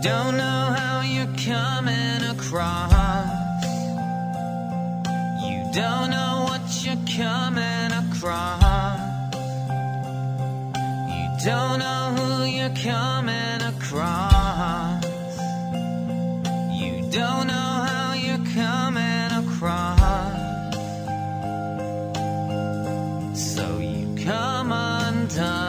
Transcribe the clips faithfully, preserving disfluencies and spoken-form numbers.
don't know how you're coming across. You don't know what you're coming across. You don't know who you're coming across. You don't know how you're coming across. So you come undone.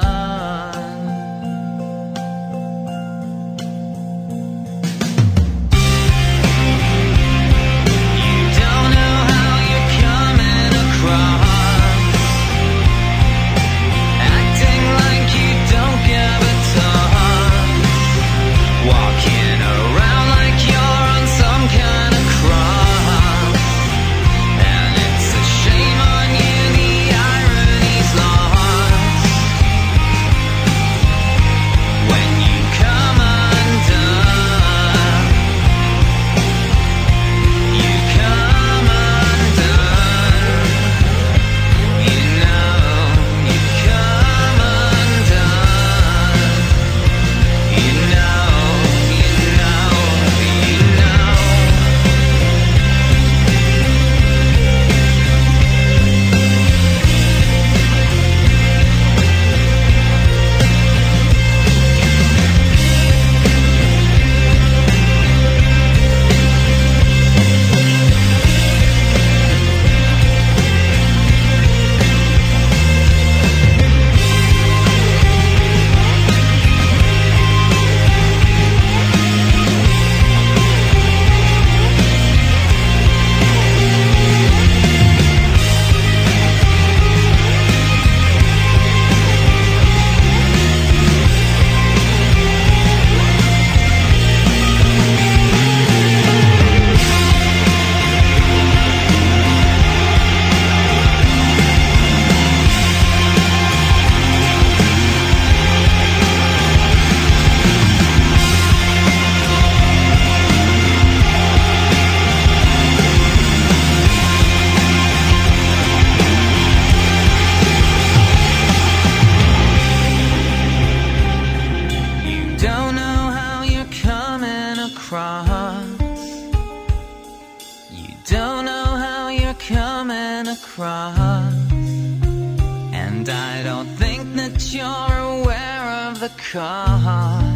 You don't know how you're coming across, and I don't think that you're aware of the cost.